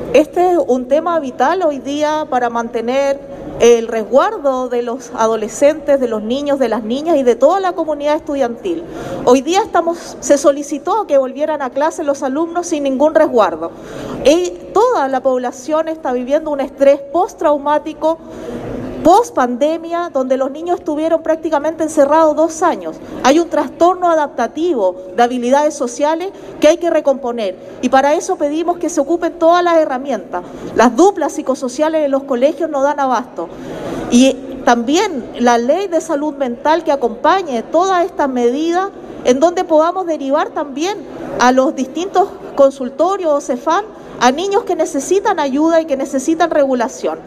Este es un tema vital hoy día para mantener el resguardo de los adolescentes, de los niños, de las niñas y de toda la comunidad estudiantil. Hoy día se solicitó que volvieran a clase los alumnos sin ningún resguardo. Toda la población está viviendo un estrés postraumático, post pandemia, donde los niños estuvieron prácticamente encerrados 2 años. Hay un trastorno adaptativo de habilidades sociales que hay que recomponer, y para eso pedimos que se ocupen todas las herramientas. Las duplas psicosociales en los colegios no dan abasto, y también la ley de salud mental que acompañe todas estas medidas, en donde podamos derivar también a los distintos consultorios o CEFAM a niños que necesitan ayuda y que necesitan regulación.